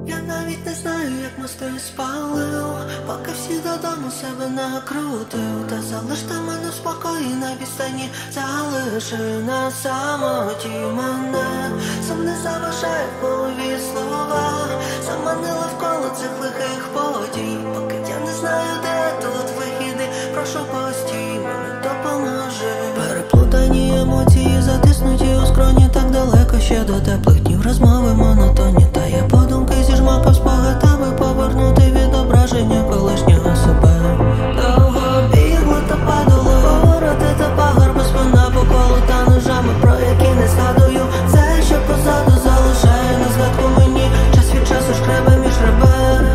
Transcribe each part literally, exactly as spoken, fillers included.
Я навіть не знаю, як мости спалив, поки всі додому себе накрутив. Та залиште мене в спокої на відстані, залиши на самоті мене. Сам не заважає в голові слова, заманила в коло цих лихих подій. Поки я не знаю, де тут вихіди, прошу постій, мене допоможи. Переплутані емоції, затиснуті у скроні, так далеко ще до теплих днів розмови монотонні. Та я подумки зіжмакав спогад, аби повернути відображення колишнього себе. Довго бігла та падало, городи та пагорби, спина по колу та ножами, про які не згадую. Все, що позаду, залишає на згадку мені, час від часу шкребе між ребер.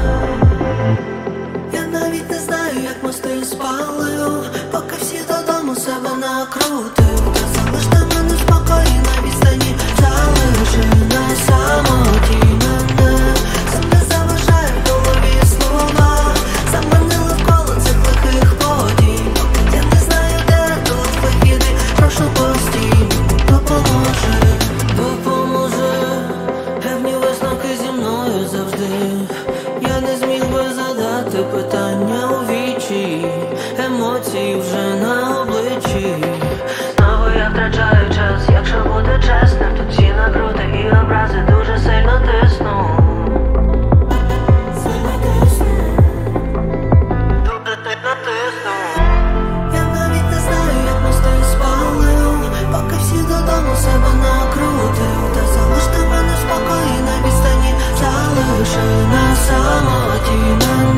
Я навіть не знаю, як мости спалив, поки всі додому себе накрутив. Та залиште мене в спокої на відстані, залиши на самоті мене. Сам не заважає в голові слова, заманила в коло цих лихих подій. Поки я не знаю, де тут вихіди, прошу постій, допоможи, допоможи. Певні висновки зі мною завжди. Я не зміг би задати питання у вічі, емоції вже на обличчі. Знову я втрачаю час, якщо бути чесним, тут всі накрути і образи дуже сильно тисну. Сильно тисну, дуже сильно тисну. Я навіть не знаю, як мости спалив, поки всі додому себе накрутив. Та залиште мене в спокої на відстані, залиши на самоті мене.